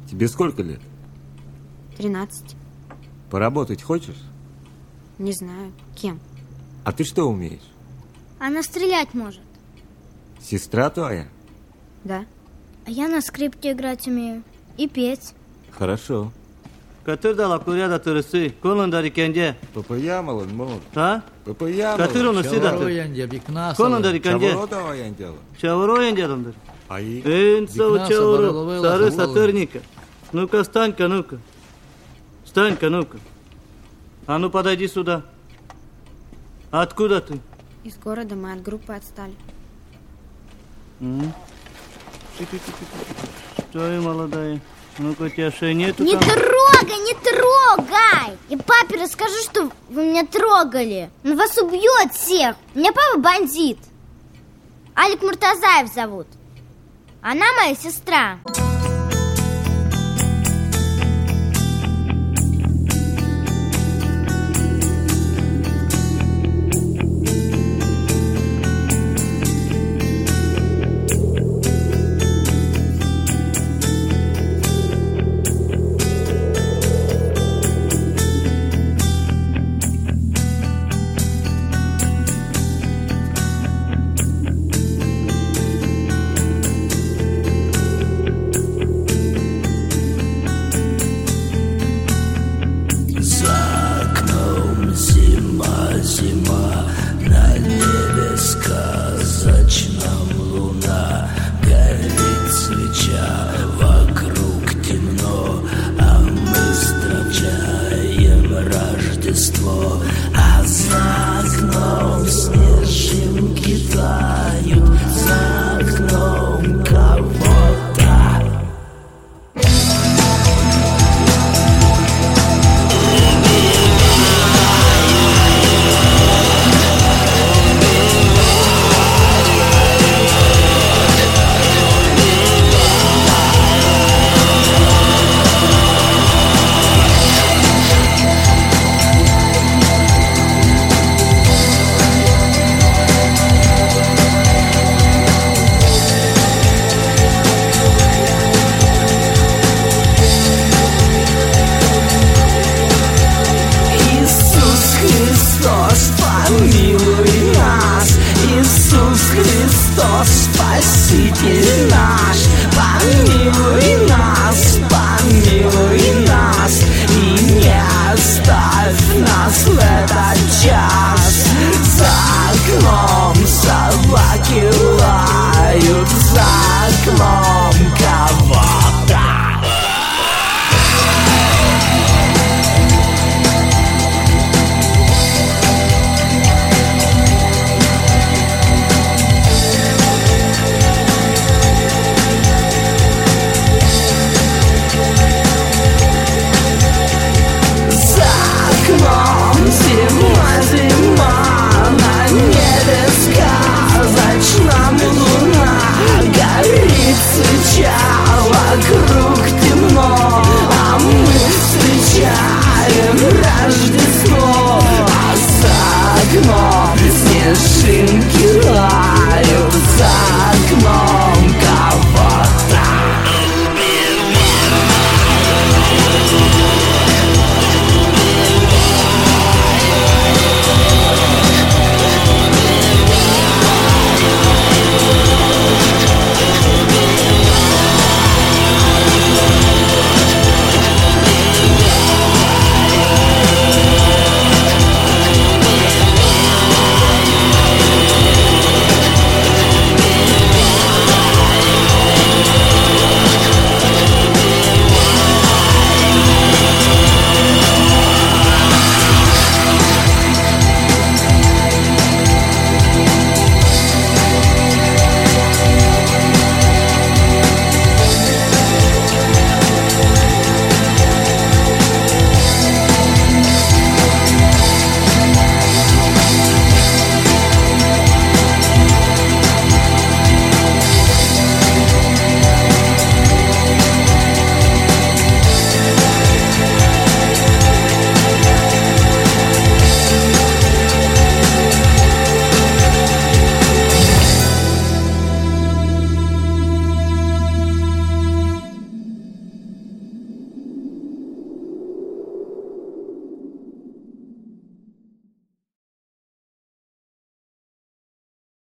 Тебе сколько лет? 13. Поработать хочешь? Не знаю, кем. А ты что умеешь? Она стрелять может. Сестра твоя? Да. А я на скрипке играть умею. И петь. Хорошо. Katır da la kuria da tırısı. Kolun da rikence. Попоямалан, мор. Ha? Попоямалан. Katır onu sida. Kolun da rikence. Чаворода вояндела. Çavuro yencelandır. Ай. Энцо чавuro. Сары сатырника. Ну-ка, встань-ка, ну-ка. Встань-ка, ну-ка. А ну, подойди сюда. Откуда ты? Из города мы от группы отстали. Что и молодая? Ну-ка, у тебя шеи нету Не там? трогай, не трогай! И папе расскажу, что вы меня трогали. Он вас убьет всех. У меня папа бандит. Алик Муртазаев зовут. Она моя сестра.